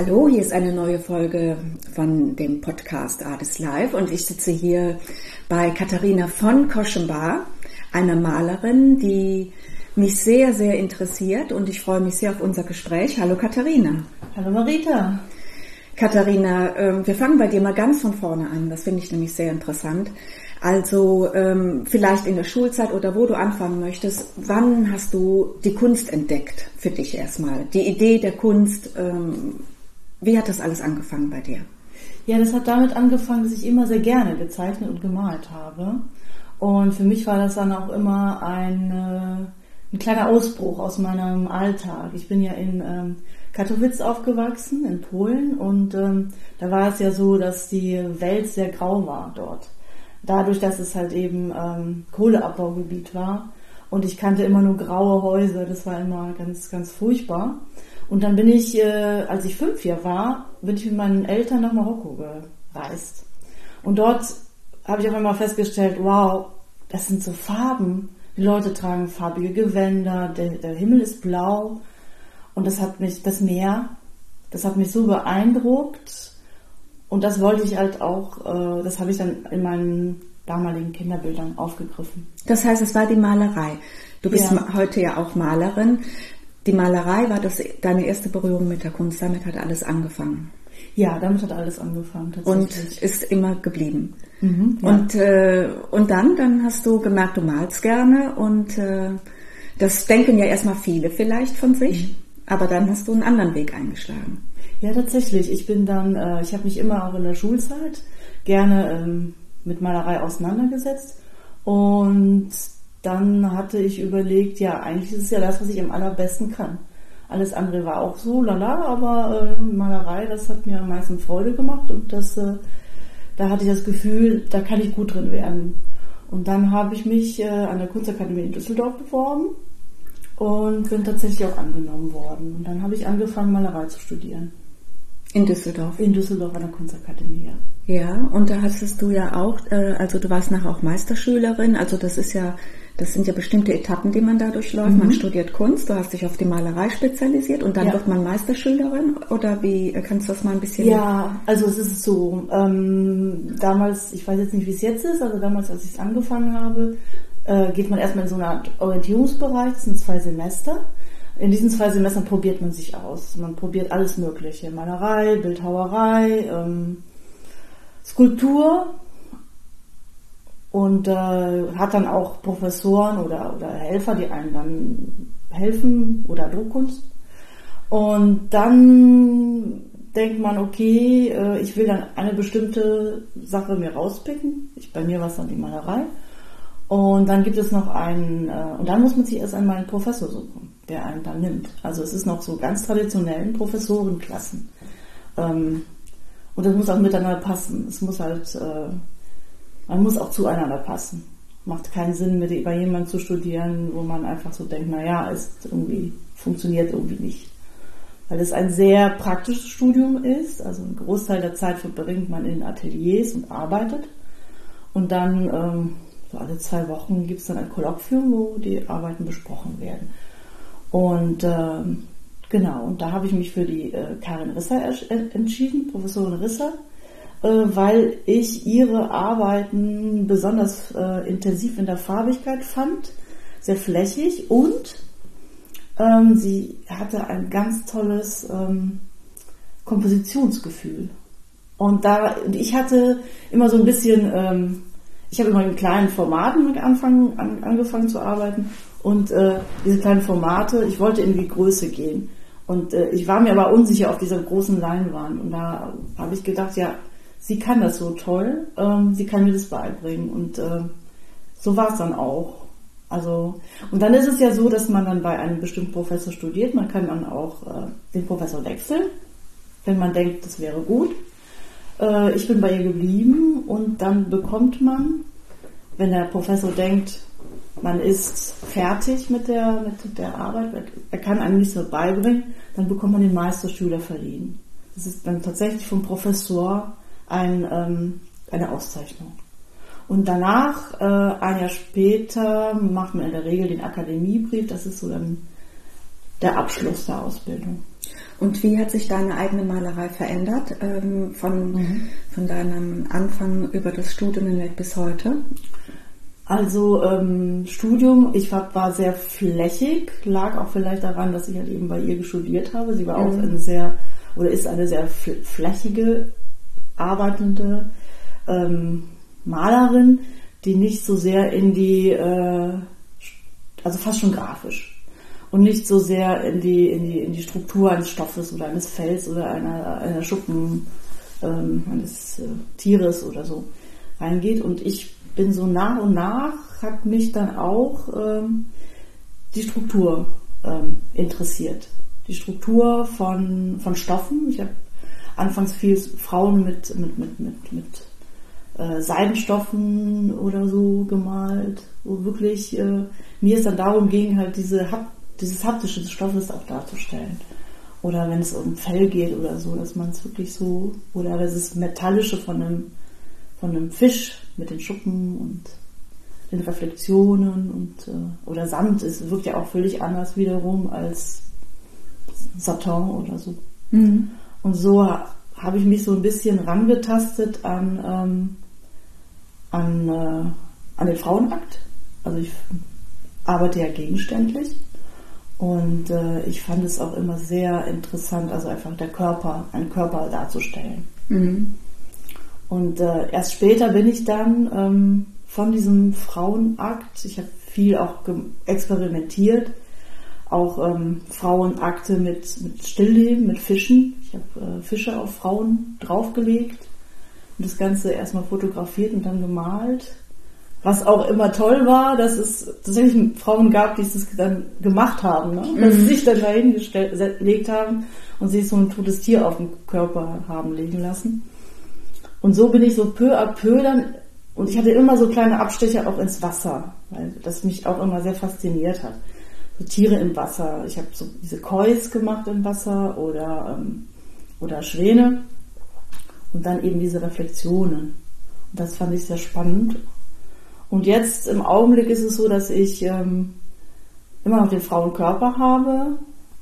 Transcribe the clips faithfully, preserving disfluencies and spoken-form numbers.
Hallo, hier ist eine neue Folge von dem Podcast Art is Life und ich sitze hier bei Katharina von Koschenbar, einer Malerin, die mich sehr, sehr interessiert und ich freue mich sehr auf unser Gespräch. Hallo Katharina. Hallo Marita. Katharina, wir fangen bei dir mal ganz von vorne an, das finde ich nämlich sehr interessant. Also vielleicht in der Schulzeit oder wo du anfangen möchtest, wann hast du die Kunst entdeckt für dich erstmal? Die Idee der Kunst, wie hat das alles angefangen bei dir? Ja, das hat damit angefangen, dass ich immer sehr gerne gezeichnet und gemalt habe. Und für mich war das dann auch immer ein, ein kleiner Ausbruch aus meinem Alltag. Ich bin ja in ähm, Katowice aufgewachsen, in Polen. Und ähm, da war es ja so, dass die Welt sehr grau war dort. Dadurch, dass es halt eben ähm, Kohleabbaugebiet war. Und ich kannte immer nur graue Häuser. Das war immer ganz, ganz furchtbar. Und dann bin ich, äh, als ich fünf Jahre war, bin ich mit meinen Eltern nach Marokko gereist. Und dort habe ich auf einmal festgestellt, wow, das sind so Farben. Die Leute tragen farbige Gewänder, der, der Himmel ist blau. Und das hat mich, das Meer, das hat mich so beeindruckt. Und das wollte ich halt auch, äh, das habe ich dann in meinen damaligen Kinderbildern aufgegriffen. Das heißt, es war die Malerei. Du bist Ja. heute ja auch Malerin. Die Malerei war das deine erste Berührung mit der Kunst. Damit hat alles angefangen. Ja, damit hat alles angefangen tatsächlich. Und ist immer geblieben. Mhm, ja. Und äh, und dann, dann hast du gemerkt, du malst gerne. Und äh, das denken ja erstmal viele vielleicht von sich. Mhm. Aber dann hast du einen anderen Weg eingeschlagen. Ja, tatsächlich. Ich bin dann, äh, ich habe mich immer auch in der Schulzeit gerne ähm, mit Malerei auseinandergesetzt. Und dann hatte ich überlegt, ja, eigentlich ist es ja das, was ich am allerbesten kann. Alles andere war auch so, lala, aber äh, Malerei, das hat mir am meisten Freude gemacht und das, äh, da hatte ich das Gefühl, da kann ich gut drin werden. Und dann habe ich mich äh, an der Kunstakademie in Düsseldorf beworben und bin tatsächlich auch angenommen worden. Und dann habe ich angefangen, Malerei zu studieren. In Düsseldorf? In Düsseldorf an der Kunstakademie, ja. Ja, und da hattest du ja auch, äh, also du warst nachher auch Meisterschülerin, also das ist ja, das sind ja bestimmte Etappen, die man da durchläuft. Mhm. Man studiert Kunst, du hast dich auf die Malerei spezialisiert und dann ja. wird man Meisterschülerin, oder wie, kannst du das mal ein bisschen... Ja, also es ist so, ähm, damals, ich weiß jetzt nicht, wie es jetzt ist, also damals, als ich es angefangen habe, äh, geht man erstmal in so eine Art Orientierungsbereich, das sind zwei Semester. In diesen zwei Semestern probiert man sich aus. Man probiert alles Mögliche. Malerei, Bildhauerei, ähm, Skulptur und äh, hat dann auch Professoren oder, oder Helfer, die einem dann helfen, oder Druckkunst. Und dann denkt man, okay, äh, ich will dann eine bestimmte Sache mir rauspicken. Ich, bei mir war es dann die Malerei. Und dann gibt es noch einen, äh, und dann muss man sich erst einmal einen Professor suchen, der einen dann nimmt. Also es ist noch so ganz traditionellen Professorenklassen. Ähm, und das muss auch miteinander passen. Es muss halt, äh, man muss auch zueinander passen. Macht keinen Sinn, mit bei jemandem zu studieren, wo man einfach so denkt, naja, es irgendwie funktioniert irgendwie nicht. Weil es ein sehr praktisches Studium ist. Also einen Großteil der Zeit verbringt man in Ateliers und arbeitet. Und dann, ähm, so alle zwei Wochen gibt es dann ein Kolloquium, wo die Arbeiten besprochen werden. Und ähm, genau, und da habe ich mich für die äh, Karin Risser entschieden, Professorin Risser, äh, weil ich ihre Arbeiten besonders äh, intensiv in der Farbigkeit fand, sehr flächig, und ähm, sie hatte ein ganz tolles ähm, Kompositionsgefühl. Und da, und ich hatte immer so ein bisschen, ähm, ich habe immer in kleinen Formaten mit anfangen, an, angefangen zu arbeiten. Und äh, diese kleinen Formate, ich wollte in die Größe gehen. Und äh, ich war mir aber unsicher auf dieser großen Leinwand. Und da habe ich gedacht, ja, sie kann das so toll, ähm, sie kann mir das beibringen. Und äh, so war es dann auch. Also, und dann ist es ja so, dass man dann bei einem bestimmten Professor studiert. Man kann dann auch äh, den Professor wechseln, wenn man denkt, das wäre gut. Äh, ich bin bei ihr geblieben, und dann bekommt man, wenn der Professor denkt, man ist fertig mit der, mit der Arbeit, er kann einem nichts mehr beibringen, dann bekommt man den Meisterschüler verliehen. Das ist dann tatsächlich vom Professor ein, ähm, eine Auszeichnung. Und danach, äh, ein Jahr später, macht man in der Regel den Akademiebrief, das ist so dann der Abschluss der Ausbildung. Und wie hat sich deine eigene Malerei verändert, ähm, von, mhm. von deinem Anfang über das Studium hinweg bis heute? Also ähm, Studium, ich war, war sehr flächig, lag auch vielleicht daran, dass ich halt eben bei ihr studiert habe. Sie war mhm. auch eine sehr, oder ist eine sehr flächige, arbeitende ähm, Malerin, die nicht so sehr in die, äh, also fast schon grafisch, und nicht so sehr in die, in die, in die Struktur eines Stoffes oder eines Fells oder einer, einer Schuppen ähm, eines äh, Tieres oder so reingeht. Und ich bin so nach und nach, hat mich dann auch ähm, die Struktur ähm, interessiert. Die Struktur von, von Stoffen. Ich habe anfangs viel Frauen mit, mit, mit, mit, mit äh, Seidenstoffen oder so gemalt, wo wirklich äh, mir es dann darum ging, halt diese dieses haptische des Stoffes auch darzustellen. Oder wenn es um Fell geht oder so, dass man es wirklich so, oder das Metallische von einem, von einem Fisch mit den Schuppen und den Reflexionen und äh, oder Sand ist, wirkt ja auch völlig anders wiederum als Satin oder so. Mhm. Und so ha, habe ich mich so ein bisschen rangetastet an, ähm, an, äh, an den Frauenakt. Also ich arbeite ja gegenständlich. Und äh, ich fand es auch immer sehr interessant, also einfach der Körper, einen Körper darzustellen. Mhm. Und äh, erst später bin ich dann ähm, von diesem Frauenakt, ich habe viel auch ge- experimentiert, auch ähm, Frauenakte mit, mit Stillleben, mit Fischen. Ich habe äh, Fische auf Frauen draufgelegt und das Ganze erstmal fotografiert und dann gemalt. Was auch immer toll war, dass es tatsächlich Frauen gab, die es dann gemacht haben, ne? Dass sie sich dann da hingelegt haben und sich so ein totes Tier auf den Körper haben legen lassen. Und so bin ich so peu à peu dann, und ich hatte immer so kleine Abstecher auch ins Wasser, weil das mich auch immer sehr fasziniert hat. So Tiere im Wasser. Ich habe so diese Kois gemacht im Wasser oder, ähm, oder Schwäne und dann eben diese Reflexionen. Und das fand ich sehr spannend. Und jetzt im Augenblick ist es so, dass ich ähm, immer noch den Frauenkörper habe,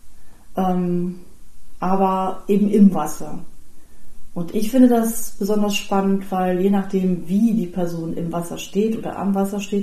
ähm, aber eben im Wasser. Und ich finde das besonders spannend, weil je nachdem, wie die Person im Wasser steht oder am Wasser steht,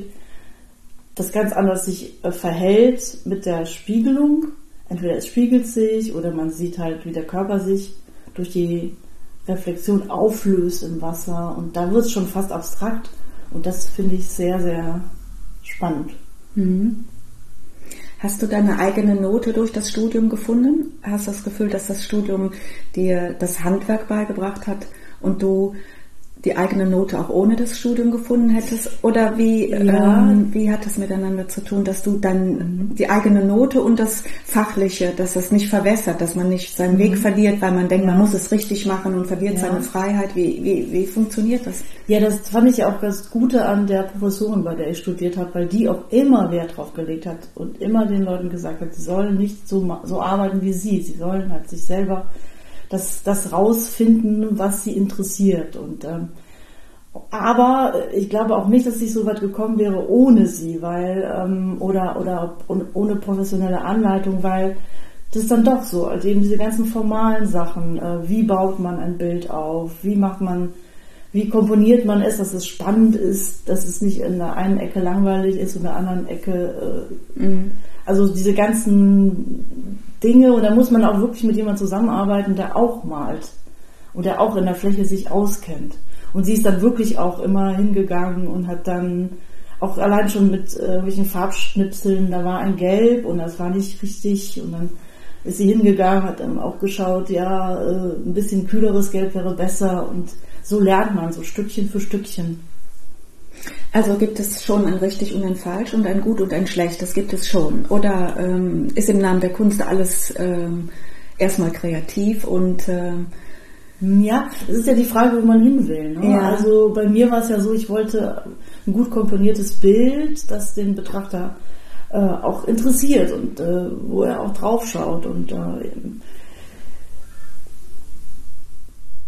das ganz anders sich äh, verhält mit der Spiegelung. Entweder es spiegelt sich oder man sieht halt, wie der Körper sich durch die Reflexion auflöst im Wasser. Und da wird es schon fast abstrakt. Und das finde ich sehr, sehr spannend. Mhm. Hast du deine eigene Note durch das Studium gefunden? Hast du das Gefühl, dass das Studium dir das Handwerk beigebracht hat und du die eigene Note auch ohne das Studium gefunden hättest? Oder wie, ja. ähm, wie hat das miteinander zu tun, dass du dann die eigene Note und das Fachliche, dass das nicht verwässert, dass man nicht seinen mhm. Weg verliert, weil man denkt, ja. man muss es richtig machen und verliert ja. seine Freiheit? Wie, wie, wie funktioniert das? Ja, das fand ich auch das Gute an der Professorin, bei der ich studiert habe, weil die auch immer Wert drauf gelegt hat und immer den Leuten gesagt hat, sie sollen nicht so, so arbeiten wie sie. Sie sollen halt sich selber das, das rausfinden, was sie interessiert. Und ähm, aber ich glaube auch nicht, dass ich so weit gekommen wäre ohne sie, weil ähm, oder oder ohne professionelle Anleitung, weil das ist dann doch so, also eben diese ganzen formalen Sachen. Äh, wie baut man ein Bild auf? Wie macht man, wie komponiert man es, dass es spannend ist, dass es nicht in der einen Ecke langweilig ist und in der anderen Ecke. Äh, mhm. Also diese ganzen Dinge, und da muss man auch wirklich mit jemandem zusammenarbeiten, der auch malt und der auch in der Fläche sich auskennt. Und sie ist dann wirklich auch immer hingegangen und hat dann auch allein schon mit irgendwelchen äh, Farbschnipseln, da war ein Gelb und das war nicht richtig, und dann ist sie hingegangen, hat dann auch geschaut, ja, äh, ein bisschen kühleres Gelb wäre besser, und so lernt man so Stückchen für Stückchen. Also gibt es schon ein richtig und ein falsch und ein gut und ein schlecht, das gibt es schon. Oder ähm, ist im Namen der Kunst alles ähm, erstmal kreativ und ähm, ja, es ist ja die Frage, wo man hin will. Ne? Ja. Also bei mir war es ja so, ich wollte ein gut komponiertes Bild, das den Betrachter äh, auch interessiert und äh, wo er auch drauf schaut. Und äh,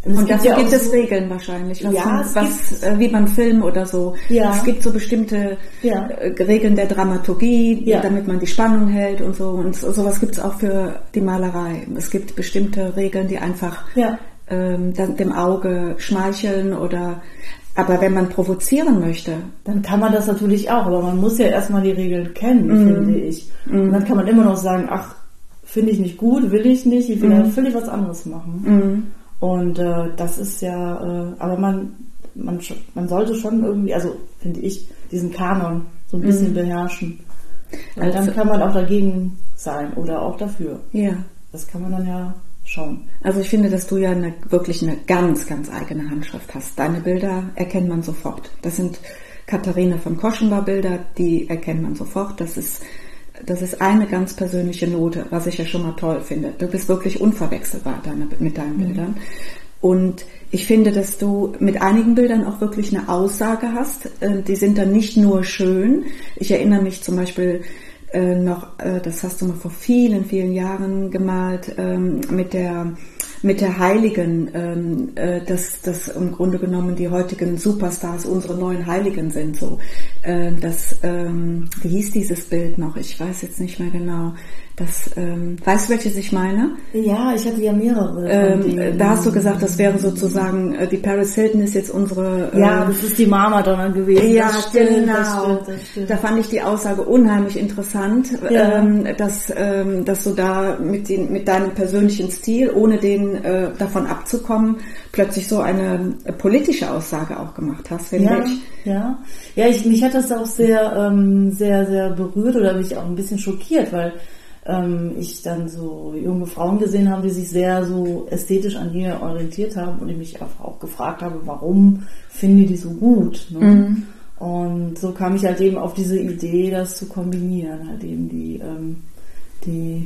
Und, und gibt dafür ja gibt es so Regeln wahrscheinlich, was, ja, von, was äh, wie beim Film oder so. Ja. Es gibt so bestimmte ja. äh, Regeln der Dramaturgie, ja. damit man die Spannung hält und so. Und so, sowas gibt es auch für die Malerei. Es gibt bestimmte Regeln, die einfach ja. ähm, dem Auge schmeicheln oder... Aber wenn man provozieren möchte... Dann kann man das natürlich auch, aber man muss ja erstmal die Regeln kennen, mm. finde ich. Mm. Und dann kann man immer noch sagen, ach, finde ich nicht gut, will ich nicht, ich will ja mm. völlig was anderes machen. Mm. Und äh, das ist ja, äh, aber man, man, man sollte schon irgendwie, also finde ich, diesen Kanon so ein bisschen mm. beherrschen. Weil also, dann kann man auch dagegen sein oder auch dafür. Ja. Das kann man dann ja schauen. Also ich finde, dass du ja eine, wirklich eine ganz, ganz eigene Handschrift hast. Deine Bilder erkennt man sofort. Das sind Katharina von Koschenbar Bilder, die erkennt man sofort. Das ist, das ist eine ganz persönliche Note, was ich ja schon mal toll finde. Du bist wirklich unverwechselbar deine, mit deinen mhm. Bildern. Und ich finde, dass du mit einigen Bildern auch wirklich eine Aussage hast. Die sind dann nicht nur schön. Ich erinnere mich zum Beispiel Äh, noch, äh, das hast du mal vor vielen, vielen Jahren gemalt, ähm, mit der mit der Heiligen, ähm, äh, dass das im Grunde genommen die heutigen Superstars unsere neuen Heiligen sind. So, äh, das, ähm, wie hieß dieses Bild noch? Ich weiß jetzt nicht mehr genau. Das, ähm, weißt du, welches ich meine? Ja, ich hatte ja mehrere. Ähm, da hast du gesagt, das wäre sozusagen, äh, die Paris Hilton ist jetzt unsere... Äh, ja, das ist die Mama-Donna gewesen. Ja, das stimmt, genau. Das stimmt, das stimmt. Da fand ich die Aussage unheimlich interessant, ja. ähm, dass, ähm, dass du da mit, den, mit deinem persönlichen Stil, ohne den äh, davon abzukommen, plötzlich so eine äh, politische Aussage auch gemacht hast, finde ja, ich. Ja, ja, ich, mich hat das auch sehr, ähm, sehr, sehr berührt oder mich auch ein bisschen schockiert, weil ich dann so junge Frauen gesehen habe, die sich sehr so ästhetisch an ihr orientiert haben und ich mich einfach auch gefragt habe, warum finde die so gut. Ne? Mhm. Und so kam ich halt eben auf diese Idee, das zu kombinieren, halt eben die, ähm, die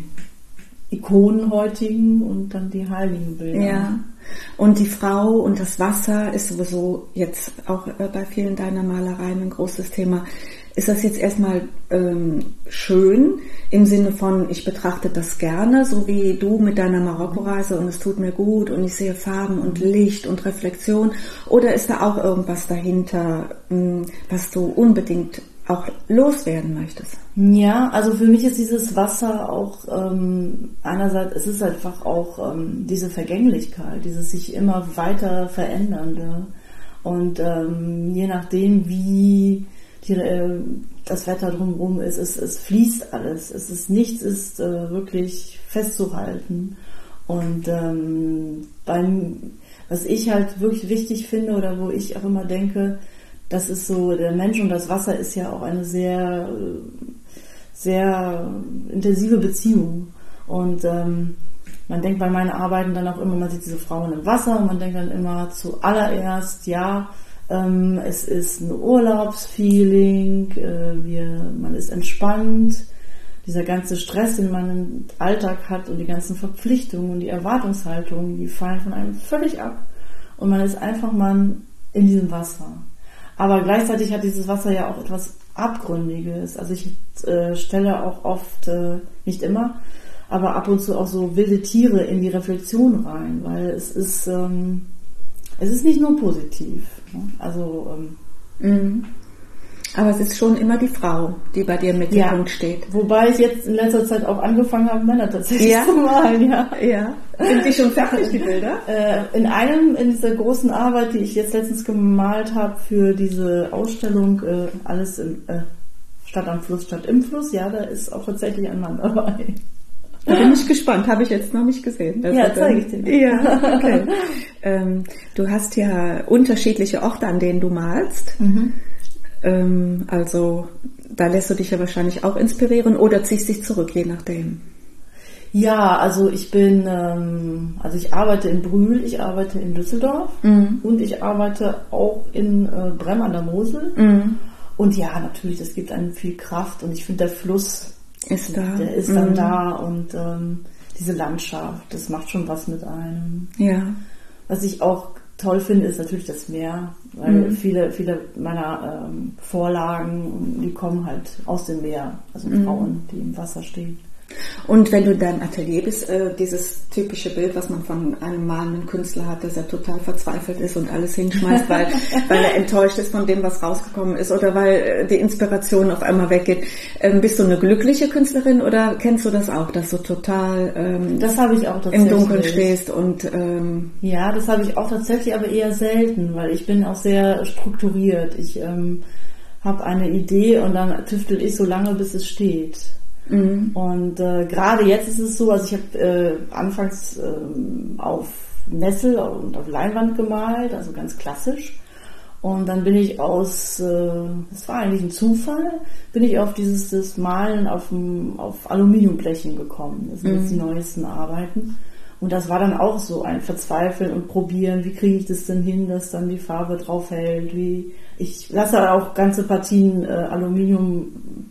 Ikonen heutigen und dann die heiligen Bilder. Ja. Und die Frau und das Wasser ist sowieso jetzt auch äh, bei vielen deiner Malereien ein großes Thema. Ist das jetzt erstmal ähm, schön im Sinne von, ich betrachte das gerne, so wie du mit deiner Marokko-Reise und es tut mir gut und ich sehe Farben und Licht und Reflexion? Oder ist da auch irgendwas dahinter, mh, was du unbedingt auch loswerden möchtest? Ja, also für mich ist dieses Wasser auch ähm, einerseits, es ist einfach auch ähm, diese Vergänglichkeit, dieses sich immer weiter verändernde und ähm, je nachdem wie die, äh, das Wetter drumherum ist, es, es fließt alles, es ist nichts ist äh, wirklich festzuhalten und ähm, beim, was ich halt wirklich wichtig finde oder wo ich auch immer denke, das ist so, der Mensch und das Wasser ist ja auch eine sehr, sehr intensive Beziehung. Und ähm, man denkt bei meinen Arbeiten dann auch immer, man sieht diese Frauen im Wasser und man denkt dann immer zuallererst, ja, ähm, es ist ein Urlaubsfeeling, äh, wir, man ist entspannt, dieser ganze Stress, den man im Alltag hat und die ganzen Verpflichtungen und die Erwartungshaltungen, die fallen von einem völlig ab. Und man ist einfach mal in diesem Wasser. Aber gleichzeitig hat dieses Wasser ja auch etwas Abgründiges. Also ich äh, stelle auch oft, äh, nicht immer, aber ab und zu auch so wilde Tiere in die Reflexion rein, weil es ist, ähm, es ist nicht nur positiv. Ne? Also ähm, mhm. Aber es ist schon immer die Frau, die bei dir im Mittelpunkt ja, steht. Wobei ich jetzt in letzter Zeit auch angefangen habe, Männer tatsächlich ja? zu malen. Ja. Ja. Sind die schon fertig, die Bilder? Äh, in einem, in dieser großen Arbeit, die ich jetzt letztens gemalt habe für diese Ausstellung, äh, alles im, äh, Stadt am Fluss, Stadt im Fluss, ja, da ist auch tatsächlich ein Mann dabei. Da bin ich gespannt, habe ich jetzt noch nicht gesehen. Das ja, zeige ich dir. Ja, okay. ähm, du hast ja unterschiedliche Orte, an denen du malst. Mhm. Ähm, also da lässt du dich ja wahrscheinlich auch inspirieren oder ziehst dich zurück, je nachdem. Ja, also ich bin, ähm, also ich arbeite in Brühl, ich arbeite in Düsseldorf mhm. und ich arbeite auch in äh, Brem an der Mosel. Mhm. Und ja, natürlich, das gibt einem viel Kraft und ich finde, der Fluss ist da. Der ist dann mhm. da und ähm, diese Landschaft, das macht schon was mit einem. Ja. Was ich auch toll finde, ist natürlich das Meer, weil mhm. viele, viele meiner ähm, Vorlagen, die kommen halt aus dem Meer, also mhm. Frauen, die im Wasser stehen. Und wenn du in deinem Atelier bist, äh, dieses typische Bild, was man von einem malenden Künstler hat, dass er total verzweifelt ist und alles hinschmeißt, weil, weil er enttäuscht ist von dem, was rausgekommen ist oder weil äh, die Inspiration auf einmal weggeht. Ähm, bist du eine glückliche Künstlerin oder kennst du das auch, dass du total ähm, das habe ich auch tatsächlich. im Dunkeln stehst? Und ähm, ja, das habe ich auch tatsächlich, aber eher selten, weil ich bin auch sehr strukturiert. Ich ähm, habe eine Idee und dann tüftel ich so lange, bis es steht. Mhm. Und äh, gerade jetzt ist es so, also ich habe äh, anfangs äh, auf Nessel und auf Leinwand gemalt, also ganz klassisch. Und dann bin ich aus, äh, das war eigentlich ein Zufall, bin ich auf dieses das Malen auf, dem, auf Aluminiumblechen gekommen. Das sind mhm. jetzt die neuesten Arbeiten. Und das war dann auch so ein Verzweifeln und Probieren, wie kriege ich das denn hin, dass dann die Farbe drauf hält. Wie ich lasse auch ganze Partien äh, Aluminium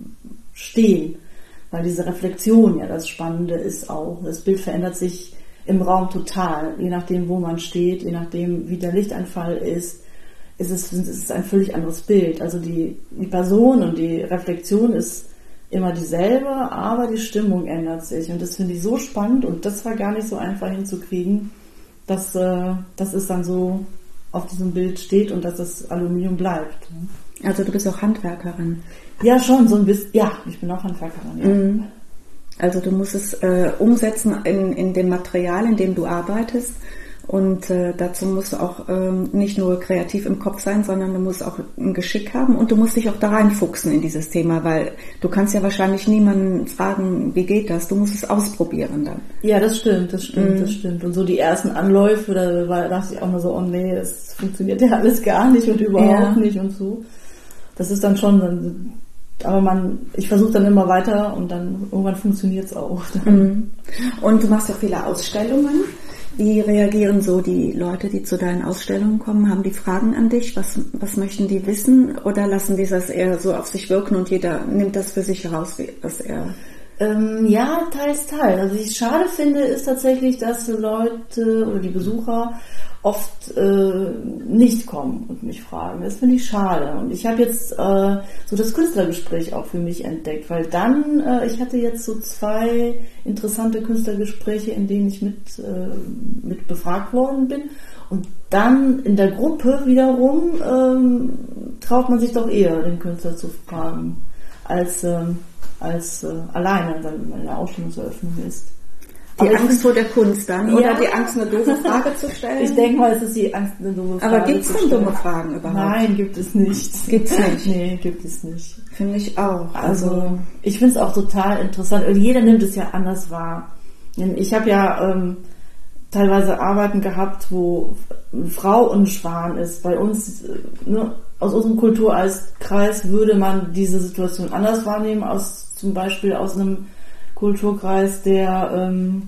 stehen. Weil diese Reflexion ja das Spannende ist auch. Das Bild verändert sich im Raum total, je nachdem, wo man steht, je nachdem, wie der Lichtanfall ist, ist es, ist es ein völlig anderes Bild. Also die, die Person und die Reflexion ist immer dieselbe, aber die Stimmung ändert sich. Und das finde ich so spannend und das war gar nicht so einfach hinzukriegen, dass, äh, dass es dann so auf diesem Bild steht und dass das Aluminium bleibt. Also du bist auch Handwerkerin. Ja, schon, so ein bisschen. Ja, ich bin auch Handwerkerin, ja. Mhm. Also du musst es äh, umsetzen in, in dem Material, in dem du arbeitest. Und äh, dazu musst du auch ähm, nicht nur kreativ im Kopf sein, sondern du musst auch ein Geschick haben und du musst dich auch da reinfuchsen in dieses Thema, weil du kannst ja wahrscheinlich niemanden fragen, wie geht das? Du musst es ausprobieren dann. Ja, das stimmt, das stimmt, mhm. das stimmt. Und so die ersten Anläufe, da war, dachte ich auch nur so, oh nee, das funktioniert ja alles gar nicht und überhaupt ja. nicht und so. Das ist dann schon, dann, aber man, ich versuche dann immer weiter und dann irgendwann funktioniert es auch. Mhm. Und du machst ja viele Ausstellungen. Wie reagieren so die Leute, die zu deinen Ausstellungen kommen? Haben die Fragen an dich? Was, was möchten die wissen? Oder lassen die das eher so auf sich wirken und jeder nimmt das für sich heraus, was er... Ähm, ja, teils, teils. Also was ich schade finde, ist tatsächlich, dass Leute oder die Besucher oft äh, nicht kommen und mich fragen. Das finde ich schade. Und ich habe jetzt äh, so das Künstlergespräch auch für mich entdeckt, weil dann, äh, ich hatte jetzt so zwei interessante Künstlergespräche, in denen ich mit, äh, mit befragt worden bin. Und dann in der Gruppe wiederum ähm, traut man sich doch eher, den Künstler zu fragen, als, äh, als äh, alleine, wenn eine Ausstellungseröffnung ist. Die aber Angst vor der Kunst dann? Ja. Oder die Angst, eine doofe Frage zu stellen? Ich denke mal, es ist die Angst, eine doofe Frage aber gibt es denn dumme Fragen überhaupt? Nein, gibt es nicht. Gibt's nicht? Nee, gibt es nicht. Finde ich auch. Also, also ich finde es auch total interessant. Und jeder nimmt es ja anders wahr. Ich habe ja ähm, teilweise Arbeiten gehabt, wo eine Frau und ein Schwan ist. Bei uns, ne, aus unserem Kulturkreis würde man diese Situation anders wahrnehmen, aus zum Beispiel aus einem Kulturkreis, der ähm,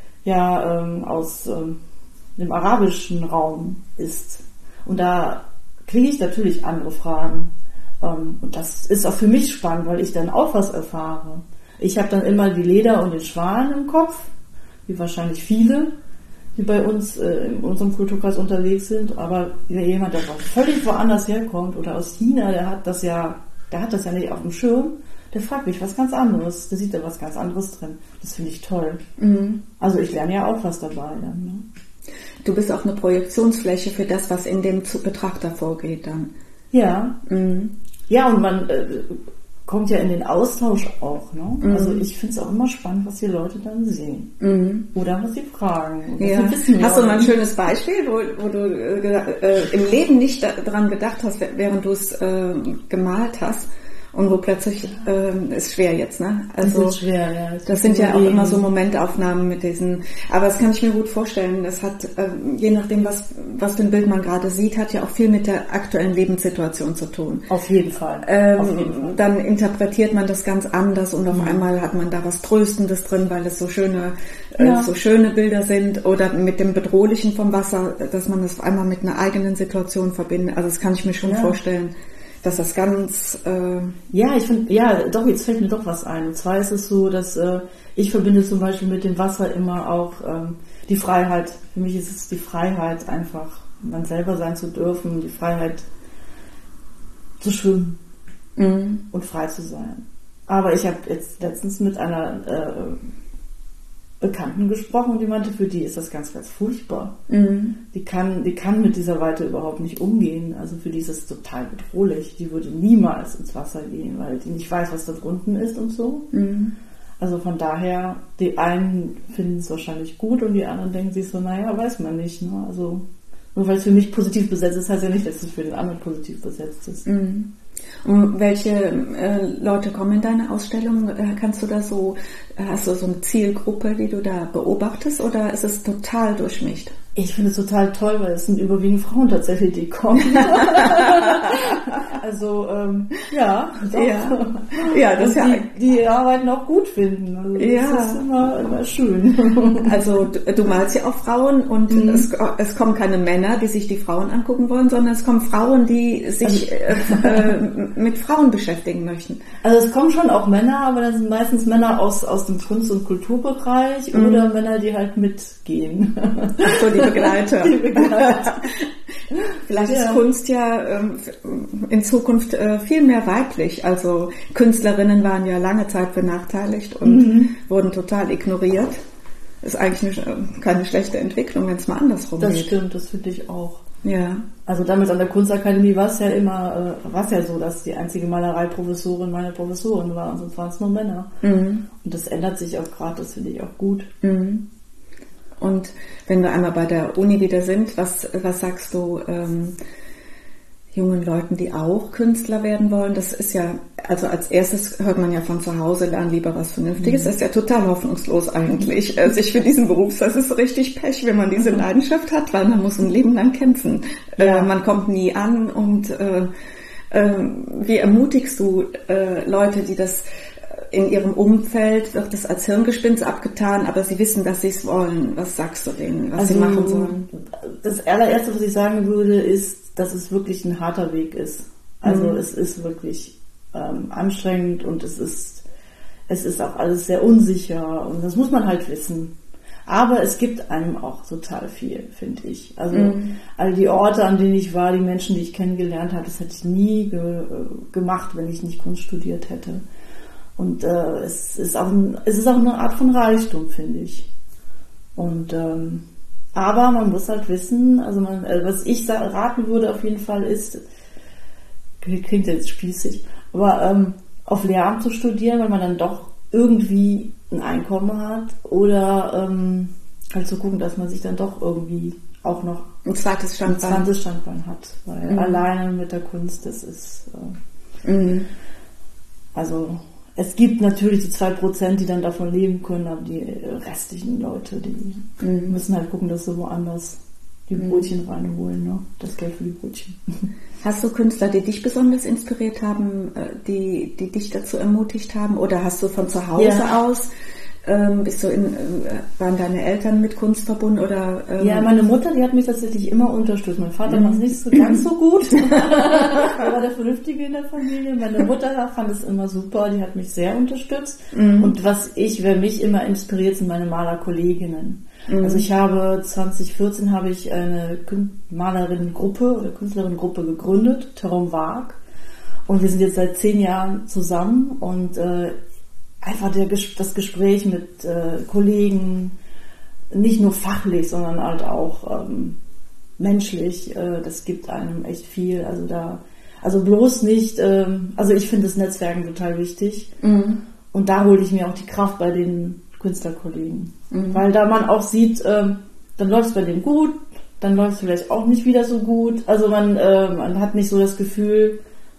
ja ähm, aus ähm, dem arabischen Raum ist. Und da kriege ich natürlich andere Fragen. Ähm, und das ist auch für mich spannend, weil ich dann auch was erfahre. Ich habe dann immer die Leder und den Schwan im Kopf, wie wahrscheinlich viele, die bei uns äh, in unserem Kulturkreis unterwegs sind. Aber jemand, der völlig woanders herkommt oder aus China, der hat das ja, der hat das ja nicht auf dem Schirm. Der fragt mich was ganz anderes. Der sieht da was ganz anderes drin. Das finde ich toll. Mhm. Also ich lerne ja auch was dabei dann. Ne? Du bist auch eine Projektionsfläche für das, was in dem Betrachter vorgeht dann. Ja. Mhm. Ja, und man äh, kommt ja in den Austausch auch. Ne? Mhm. Also ich finde es auch immer spannend, was die Leute dann sehen. Mhm. Oder was sie fragen. Was ja. sie wissen hast wollen. Du mal ein schönes Beispiel, wo, wo du äh, im Leben nicht daran gedacht hast, während du es äh, gemalt hast? Und wo plötzlich, ähm, ist schwer jetzt, ne? Also, das ist schwer, ja. Das, das sind ja auch immer so Momentaufnahmen mit diesen, aber das kann ich mir gut vorstellen. Das hat, ähm, je nachdem, was, was für ein Bild man gerade sieht, hat ja auch viel mit der aktuellen Lebenssituation zu tun. Auf jeden Fall. Ähm, auf jeden Fall. Dann interpretiert man das ganz anders und auf mhm. einmal hat man da was Tröstendes drin, weil es so schöne, ja. äh, so schöne Bilder sind oder mit dem Bedrohlichen vom Wasser, dass man das auf einmal mit einer eigenen Situation verbindet. Also das kann ich mir schon ja. vorstellen. Dass das ganz... Äh ja, ich finde, ja, doch, jetzt fällt mir doch was ein. Und zwar ist es so, dass äh, ich verbinde zum Beispiel mit dem Wasser immer auch ähm, die Freiheit. Für mich ist es die Freiheit, einfach man selber sein zu dürfen, die Freiheit zu schwimmen mhm. und frei zu sein. Aber ich habe jetzt letztens mit einer äh, Bekannten gesprochen, die meinte, für die ist das ganz, ganz furchtbar. Mhm. Die kann, die kann mit dieser Weite überhaupt nicht umgehen. Also für die ist es total bedrohlich. Die würde niemals ins Wasser gehen, weil die nicht weiß, was da drunten ist und so. Mhm. Also von daher, die einen finden es wahrscheinlich gut und die anderen denken sich so, naja, weiß man nicht. Ne? Also nur weil es für mich positiv besetzt ist, heißt ja nicht, dass es für den anderen positiv besetzt ist. Mhm. Und welche äh, Leute kommen in deine Ausstellung? Äh, kannst du da so, hast du so eine Zielgruppe, die du da beobachtest, oder ist es total durchmischt? Ich finde es total toll, weil es sind überwiegend Frauen tatsächlich, die kommen. also, ähm, ja, doch. Ja, ja, das ja. Die, die Arbeiten auch gut finden. Also ja. Das ist immer, immer schön. Also, du, du malst ja auch Frauen und mhm. es, es kommen keine Männer, die sich die Frauen angucken wollen, sondern es kommen Frauen, die sich also, äh, mit Frauen beschäftigen möchten. Also, es kommen schon auch Männer, aber das sind meistens Männer aus, aus dem Kunst- und Kulturbereich mhm. oder Männer, die halt mitgehen. So, die Begleiter. Die Begleiter. Vielleicht ja. ist Kunst ja ähm, in Zukunft äh, viel mehr weiblich. Also Künstlerinnen waren ja lange Zeit benachteiligt und mhm. wurden total ignoriert. Ist eigentlich eine, keine schlechte Entwicklung, wenn es mal andersrum das geht. Das stimmt, das finde ich auch. Ja. Also damals an der Kunstakademie war es ja immer, äh, war es ja so, dass die einzige Malereiprofessorin meine Professorin war, und sonst waren es nur Männer. Mhm. Und das ändert sich auch gerade, das finde ich auch gut. Mhm. Und wenn wir einmal bei der Uni wieder sind, was, was sagst du ähm, jungen Leuten, die auch Künstler werden wollen? Das ist ja, also als erstes hört man ja von zu Hause, lern lieber was Vernünftiges. Mhm. Das ist ja total hoffnungslos eigentlich. Mhm. Sich für diesen Beruf, das ist richtig Pech, wenn man diese Leidenschaft hat, weil man muss ein Leben lang kämpfen. Ja. Äh, man kommt nie an und äh, äh, wie ermutigst du äh, Leute, die das in ihrem Umfeld wird das als Hirngespinst abgetan, aber sie wissen, dass sie es wollen. Was sagst du denen, was also, sie machen sollen? Das allererste, was ich sagen würde, ist, dass es wirklich ein harter Weg ist. Also mhm. es ist wirklich ähm, anstrengend und es ist, es ist auch alles sehr unsicher und das muss man halt wissen. Aber es gibt einem auch total viel, finde ich. Also mhm. all die Orte, an denen ich war, die Menschen, die ich kennengelernt habe, das hätte ich nie ge- gemacht, wenn ich nicht Kunst studiert hätte. Und äh, es ist auch ein, es ist auch eine Art von Reichtum, finde ich. Und ähm, aber man muss halt wissen, also man, äh, was ich raten würde auf jeden Fall ist, klingt jetzt spießig, aber ähm, auf Lehramt zu studieren, weil man dann doch irgendwie ein Einkommen hat, oder ähm, halt zu gucken, dass man sich dann doch irgendwie auch noch ein zweites Standbein, ein zweites Standbein hat, weil mhm. alleine mit der Kunst, das ist äh, mhm. also es gibt natürlich die zwei Prozent, die dann davon leben können, aber die restlichen Leute, die mhm. müssen halt gucken, dass sie woanders die Brötchen reinholen, ne? Das Geld für die Brötchen. Hast du Künstler, die dich besonders inspiriert haben, die, die dich dazu ermutigt haben? Oder hast du von zu Hause ja. aus, ähm, bist du in, waren deine Eltern mit Kunst verbunden? Oder, ähm ja, meine Mutter, die hat mich tatsächlich immer unterstützt. Mein Vater mhm. macht es nicht so ganz so gut. Er war der Vernünftige in der Familie. Meine Mutter fand es immer super, die hat mich sehr unterstützt. Mhm. Und was ich, wer mich immer inspiriert, sind meine Malerkolleginnen. Mhm. Also ich habe zwanzig vierzehn habe ich eine Malerinnengruppe oder Künstlerinnengruppe gegründet, Terrain Vague. Und wir sind jetzt seit zehn Jahren zusammen und äh, einfach der, das Gespräch mit äh, Kollegen, nicht nur fachlich, sondern halt auch ähm, menschlich, äh, das gibt einem echt viel. Also da, also bloß nicht, ähm, also ich finde das Netzwerken total wichtig. Mhm. Und da hole ich mir auch die Kraft bei den Künstlerkollegen. Mhm. Weil da man auch sieht, ähm, dann läuft es bei denen gut, dann läuft es vielleicht auch nicht wieder so gut. Also man, äh, man hat nicht so das Gefühl,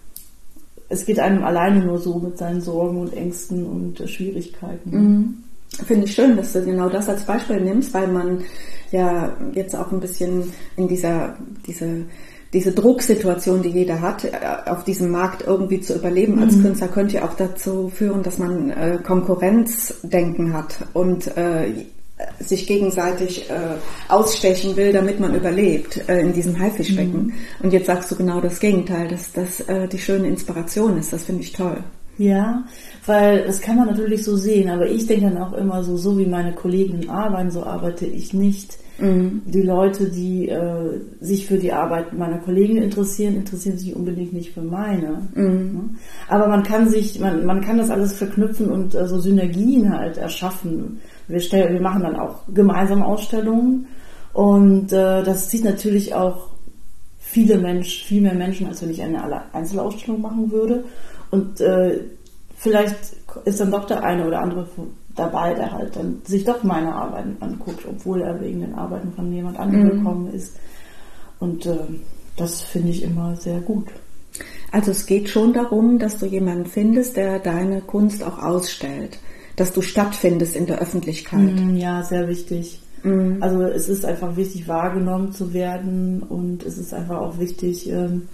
es geht einem alleine nur so mit seinen Sorgen und Ängsten und äh, Schwierigkeiten. Mhm. Finde ich schön, dass du genau das als Beispiel nimmst, weil man ja jetzt auch ein bisschen in dieser diese, diese Drucksituation, die jeder hat, auf diesem Markt irgendwie zu überleben als mhm. Künstler, könnte ja auch dazu führen, dass man äh, Konkurrenzdenken hat und äh, sich gegenseitig äh, ausstechen will, damit man überlebt äh, in diesem Haifischbecken. Mhm. Und jetzt sagst du genau das Gegenteil, dass das äh, die schöne Inspiration ist. Das finde ich toll. Ja, weil das kann man natürlich so sehen, aber ich denke dann auch immer so, so wie meine Kolleginnen arbeiten, so arbeite ich nicht. Mhm. Die Leute, die äh, sich für die Arbeit meiner Kolleginnen interessieren, interessieren sich unbedingt nicht für meine. Mhm. Aber man kann sich, man, man kann das alles verknüpfen und äh, so Synergien halt erschaffen. Wir, stellen, wir machen dann auch gemeinsame Ausstellungen und äh, das zieht natürlich auch viele Menschen, viel mehr Menschen, als wenn ich eine Einzelausstellung machen würde. Und äh, vielleicht ist dann doch der eine oder andere dabei, der halt dann sich doch meine Arbeiten anguckt, obwohl er wegen den Arbeiten von jemand anderem mhm. gekommen ist. Und äh, das finde ich immer sehr gut. Also es geht schon darum, dass du jemanden findest, der deine Kunst auch ausstellt, dass du stattfindest in der Öffentlichkeit. Ja, sehr wichtig. Mhm. Also es ist einfach wichtig, wahrgenommen zu werden und es ist einfach auch wichtig, ähm,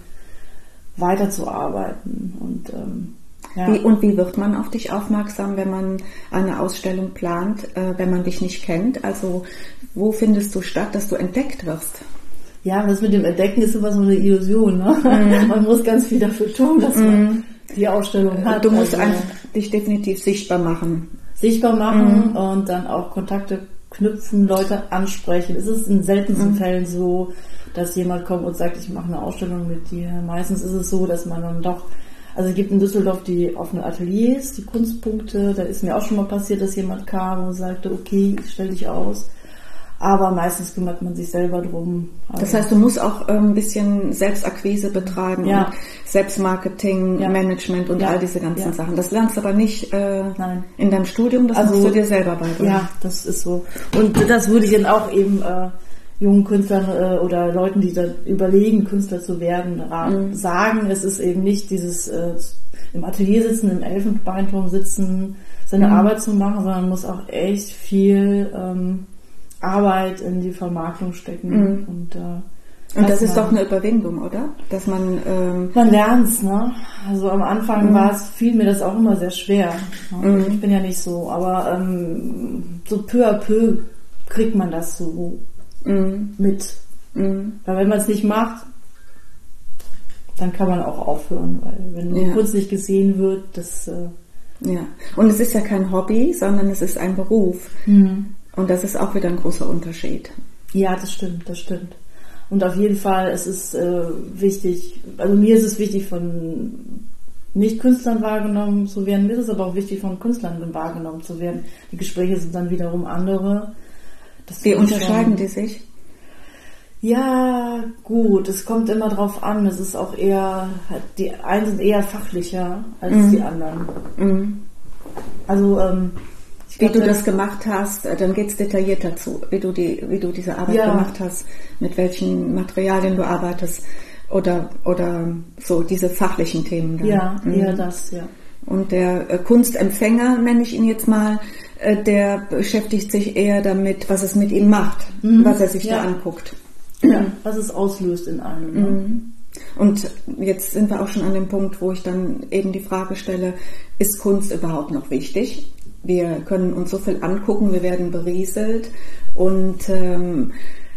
weiterzuarbeiten. Und, ähm, ja. wie, und wie wird man auf dich aufmerksam, wenn man eine Ausstellung plant, äh, wenn man dich nicht kennt? Also wo findest du statt, dass du entdeckt wirst? Ja, das mit dem Entdecken ist immer so eine Illusion. Ne? Mhm. Man muss ganz viel dafür tun, dass man mhm. die Ausstellung hat. Du musst also, einfach dich definitiv sichtbar machen. Sichtbar machen mhm. und dann auch Kontakte knüpfen, Leute ansprechen. Es ist in seltensten mhm. Fällen so, dass jemand kommt und sagt, ich mache eine Ausstellung mit dir. Meistens ist es so, dass man dann doch, also es gibt in Düsseldorf die offenen Ateliers, die Kunstpunkte, da ist mir auch schon mal passiert, dass jemand kam und sagte, okay, ich stelle dich aus. Aber meistens kümmert man sich selber drum. Also das heißt, du musst auch ein bisschen Selbstakquise betreiben ja. und Selbstmarketing, ja. Management und ja. all diese ganzen ja. Sachen. Das lernst du aber nicht äh, Nein. in deinem Studium, das also, musst du dir selber beibringen. Ja, das ist so. Und das würde ich dann auch eben äh, jungen Künstlern äh, oder Leuten, die da überlegen, Künstler zu werden, mhm. sagen. Es ist eben nicht dieses äh, im Atelier sitzen, im Elfenbeinturm sitzen, seine mhm. Arbeit zu machen, sondern man muss auch echt viel ähm, Arbeit in die Vermarktung stecken. Mhm. Und, äh, und das ist doch eine Überwindung, oder? Dass man ähm man lernt's, ne? Also am Anfang mhm. war es, fiel mir das auch immer sehr schwer. Ne? Mhm. Ich bin ja nicht so, aber ähm, so peu à peu kriegt man das so mhm. mit. Mhm. Weil wenn man es nicht macht, dann kann man auch aufhören, weil wenn die ja. Kunst nicht gesehen wird, das äh ja. Und es ist ja kein Hobby, sondern es ist ein Beruf. Mhm. Und das ist auch wieder ein großer Unterschied. Ja, das stimmt, das stimmt. Und auf jeden Fall, es ist äh, wichtig, also mir ist es wichtig, von Nicht-Künstlern wahrgenommen zu werden, mir ist es aber auch wichtig, von Künstlern wahrgenommen zu werden. Die Gespräche sind dann wiederum andere. Das Wie unterscheiden schon, die sich? Ja, gut, es kommt immer drauf an. Es ist auch eher, die einen sind eher fachlicher als mhm. die anderen. Mhm. Also, ähm, Wie du das gemacht hast, dann geht's detaillierter zu, wie du die, wie du diese Arbeit ja. gemacht hast, mit welchen Materialien du arbeitest oder oder so diese fachlichen Themen. Dann. Ja, mhm. eher das, ja. Und der äh, Kunstempfänger, nenne ich ihn jetzt mal, äh, der beschäftigt sich eher damit, was es mit ihm macht, mhm. was er sich ja. da anguckt. Ja, was es auslöst in einem. Ne? Mhm. Und jetzt sind wir auch schon an dem Punkt, wo ich dann eben die Frage stelle, ist Kunst überhaupt noch wichtig? Wir können uns so viel angucken, wir werden berieselt und ähm,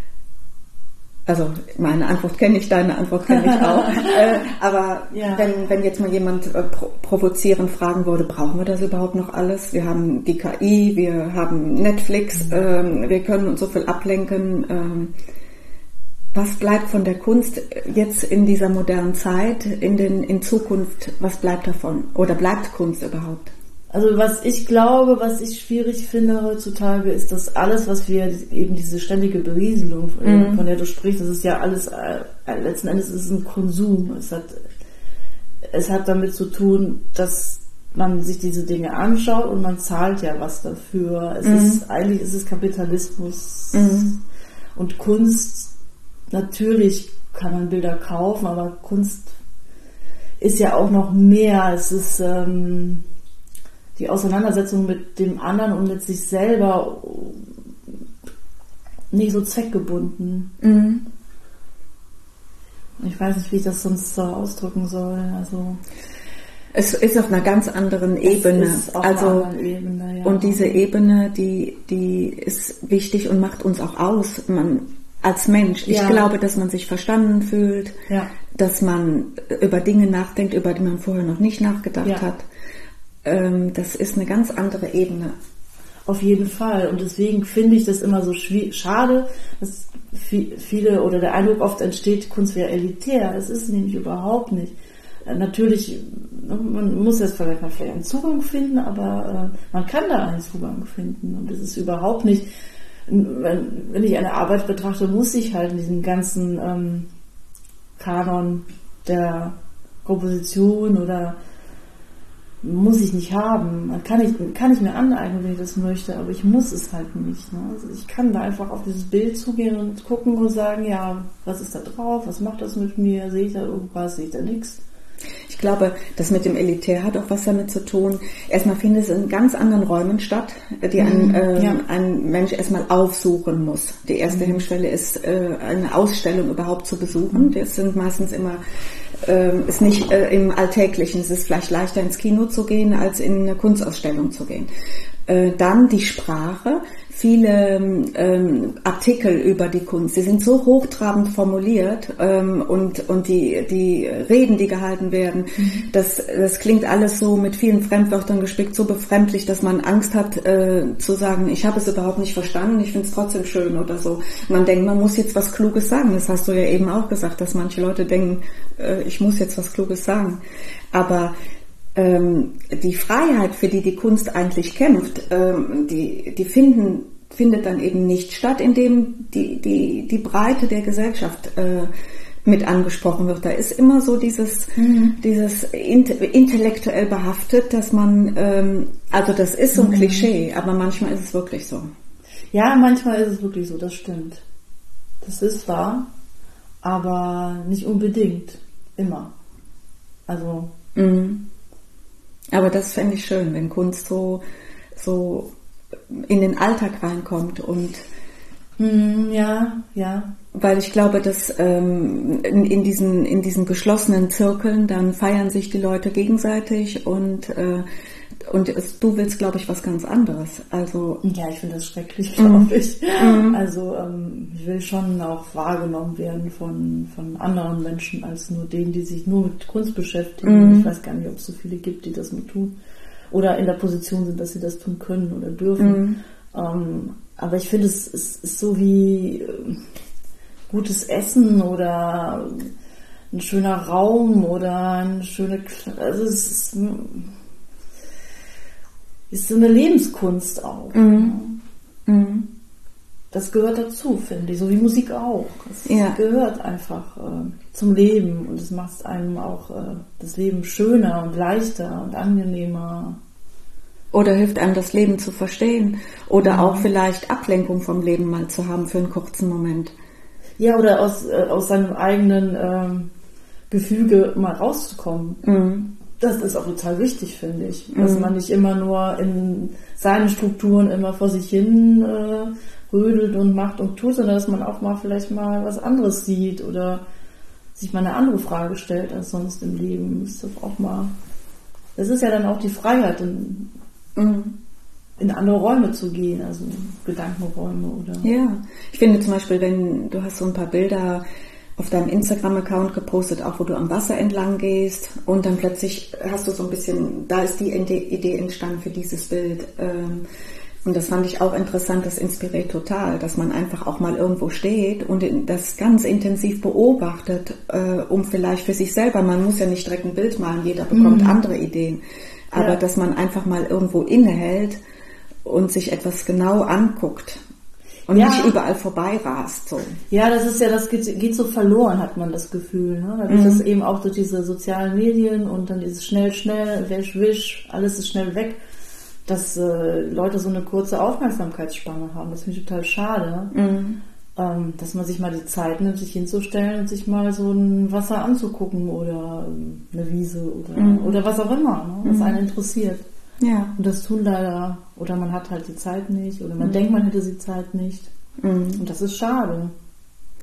also meine Antwort kenne ich, deine Antwort kenne ich auch. äh, aber ja. wenn, wenn jetzt mal jemand äh, pro- provozierend fragen würde, brauchen wir das überhaupt noch alles? Wir haben die K I, wir haben Netflix, mhm. ähm, wir können uns so viel ablenken. Ähm, was bleibt von der Kunst jetzt in dieser modernen Zeit, in, den, in Zukunft, was bleibt davon? Oder bleibt Kunst überhaupt? Also was ich glaube, was ich schwierig finde heutzutage, ist, dass alles, was wir, eben diese ständige Berieselung, mhm. von der du sprichst, das ist ja alles, äh, letzten Endes ist es ein Konsum. Es hat, es hat damit zu tun, dass man sich diese Dinge anschaut und man zahlt ja was dafür. Es mhm. ist, eigentlich ist es Kapitalismus mhm. und Kunst. Natürlich kann man Bilder kaufen, aber Kunst ist ja auch noch mehr. Es ist, ähm, die Auseinandersetzung mit dem anderen und mit sich selber nicht so zweckgebunden. Mhm. Ich weiß nicht, wie ich das sonst so ausdrücken soll. Also es ist auf einer ganz anderen Ebene. Es ist auf also, einer anderen Ebene, ja. Und diese Ebene, die, die ist wichtig und macht uns auch aus. Man als Mensch. Ich Ja. glaube, dass man sich verstanden fühlt, Ja. dass man über Dinge nachdenkt, über die man vorher noch nicht nachgedacht Ja. hat. Ähm, das ist eine ganz andere Ebene. Auf jeden Fall. Und deswegen finde ich das immer so schwi- schade, dass vi- viele oder der Eindruck oft entsteht, Kunst wäre elitär. Das ist sie nämlich überhaupt nicht. Äh, Natürlich, man muss jetzt vielleicht mal vielleicht einen Zugang finden, aber äh, man kann da einen Zugang finden. Und es ist überhaupt nicht, wenn, wenn ich eine Arbeit betrachte, muss ich halt in diesem ganzen ähm, Kanon der Komposition oder muss ich nicht haben. Man kann ich, kann ich mir aneignen, wenn ich das möchte, aber ich muss es halt nicht. Ne? Also ich kann da einfach auf dieses Bild zugehen und gucken und sagen, ja, was ist da drauf, was macht das mit mir, sehe ich da irgendwas, sehe ich da nichts. Ich glaube, das mit dem Elitär hat auch was damit zu tun. Erstmal findet es in ganz anderen Räumen statt, die ein, Mhm, äh, ja. ein Mensch erstmal aufsuchen muss. Die erste mhm. Hemmschwelle ist, äh, eine Ausstellung überhaupt zu besuchen. Mhm. Das sind meistens immer, äh, ist nicht äh, im Alltäglichen. Es ist vielleicht leichter ins Kino zu gehen, als in eine Kunstausstellung zu gehen. Äh, dann die Sprache. Viele ähm, Artikel über die Kunst, die sind so hochtrabend formuliert ähm, und, und die, die Reden, die gehalten werden, mhm. das, das klingt alles so mit vielen Fremdwörtern gespickt, so befremdlich, dass man Angst hat äh, zu sagen, ich habe es überhaupt nicht verstanden, ich finde es trotzdem schön oder so. Man denkt, man muss jetzt was Kluges sagen. Das hast du ja eben auch gesagt, dass manche Leute denken, äh, ich muss jetzt was Kluges sagen. Aber ähm, die Freiheit, für die die Kunst eigentlich kämpft, ähm, die, die finden, findet dann eben nicht statt, indem die, die, die Breite der Gesellschaft äh, mit angesprochen wird. Da ist immer so dieses, mhm. dieses intellektuell behaftet, dass man, ähm, also das ist so ein mhm. Klischee, aber manchmal ist es wirklich so. Ja, manchmal ist es wirklich so, das stimmt. Das ist wahr, aber nicht unbedingt, immer. Also... Mhm. Aber das fände ich schön, wenn Kunst so, so in den Alltag reinkommt und mm, ja, ja. Weil ich glaube, dass ähm, in, in diesen in diesen geschlossenen Zirkeln dann feiern sich die Leute gegenseitig und äh, und es, du willst, glaube ich, was ganz anderes. Also ja, ich finde das schrecklich, glaube ich. Mm. Also ähm, ich will schon auch wahrgenommen werden von von anderen Menschen als nur denen, die sich nur mit Kunst beschäftigen. Mm. Ich weiß gar nicht, ob es so viele gibt, die das nur tun oder in der Position sind, dass sie das tun können oder dürfen. Mm. Ähm, aber ich finde, es, es ist so wie äh, gutes Essen oder ein schöner Raum oder eine schöne, also es ist, ist so eine Lebenskunst auch. Mhm. Mhm. Das gehört dazu, finde ich, so wie Musik auch. Es ja. gehört einfach äh, zum Leben und es macht einem auch äh, das Leben schöner und leichter und angenehmer. Oder hilft einem, das Leben zu verstehen. Oder mhm. auch vielleicht Ablenkung vom Leben mal zu haben für einen kurzen Moment. Ja, oder aus, äh, aus seinem eigenen ähm, Gefüge mal rauszukommen. Mhm. Das ist auch total wichtig, finde ich. Dass mhm. man nicht immer nur in seinen Strukturen immer vor sich hin äh, rödelt und macht und tut, sondern dass man auch mal vielleicht mal was anderes sieht oder sich mal eine andere Frage stellt als sonst im Leben. Das ist doch auch mal. Das ist ja dann auch die Freiheit, in, mhm. in andere Räume zu gehen, also Gedankenräume oder. Ja, ich finde zum Beispiel, wenn du hast so ein paar Bilder auf deinem Instagram-Account gepostet, auch wo du am Wasser entlang gehst und dann plötzlich hast du so ein bisschen, da ist die Idee entstanden für dieses Bild. Und das fand ich auch interessant, das inspiriert total, dass man einfach auch mal irgendwo steht und das ganz intensiv beobachtet, um vielleicht für sich selber, man muss ja nicht direkt ein Bild malen, jeder bekommt mhm. andere Ideen, aber ja. dass man einfach mal irgendwo innehält und sich etwas genau anguckt. Und ja. nicht überall vorbei rast. So. Ja, das ist ja, das geht, geht so verloren, hat man das Gefühl. Ne? Dadurch, mhm. dass eben auch durch diese sozialen Medien und dann dieses schnell, schnell, wisch, wisch, alles ist schnell weg, dass äh, Leute so eine kurze Aufmerksamkeitsspanne haben. Das finde ich total schade. Mhm. Ähm, dass man sich mal die Zeit nimmt, sich hinzustellen und sich mal so ein Wasser anzugucken oder ähm, eine Wiese oder, mhm. oder was auch immer, ne? Was mhm. einen interessiert. Ja. Und das tun leider, oder man hat halt die Zeit nicht, oder man mhm. denkt, man hätte die Zeit nicht. Mhm. Und das ist schade.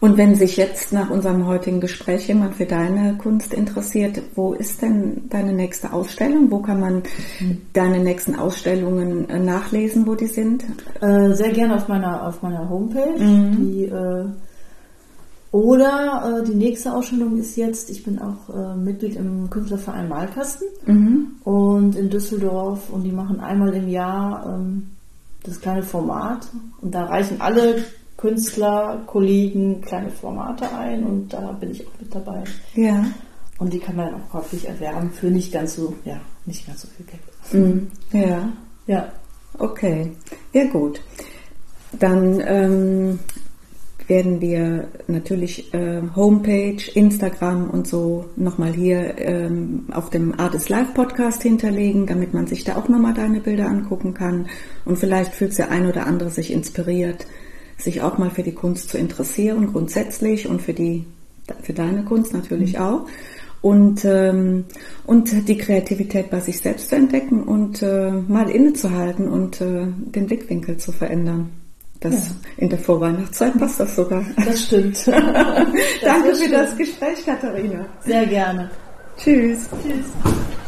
Und wenn sich jetzt nach unserem heutigen Gespräch jemand für deine Kunst interessiert, wo ist denn deine nächste Ausstellung? Wo kann man mhm. deine nächsten Ausstellungen äh, nachlesen, wo die sind? Äh, sehr gerne auf meiner auf meiner Homepage. Mhm. Die, äh, oder äh, die nächste Ausstellung ist jetzt, ich bin auch äh, Mitglied im Künstlerverein Malkasten mhm. und in Düsseldorf, und die machen einmal im Jahr ähm, das kleine Format, und da reichen alle Künstler, Kollegen kleine Formate ein, und da bin ich auch mit dabei. Ja. Und die kann man dann auch käuflich erwerben für nicht ganz so, ja, nicht ganz so viel Geld. Mhm. Ja. Ja. Okay. Ja, gut. Dann ähm, werden wir natürlich äh, Homepage, Instagram und so nochmal hier ähm, auf dem Artist Live Podcast hinterlegen, damit man sich da auch nochmal deine Bilder angucken kann. Und vielleicht fühlt der ein oder andere sich inspiriert, sich auch mal für die Kunst zu interessieren, grundsätzlich, und für die für deine Kunst natürlich mhm. auch. Und, ähm, und die Kreativität bei sich selbst zu entdecken und äh, mal innezuhalten und äh, den Blickwinkel zu verändern. Das ja. In der Vorweihnachtszeit passt das sogar. Das stimmt. Das Danke für stimmt. das Gespräch, Katharina. Sehr gerne. Tschüss. Tschüss.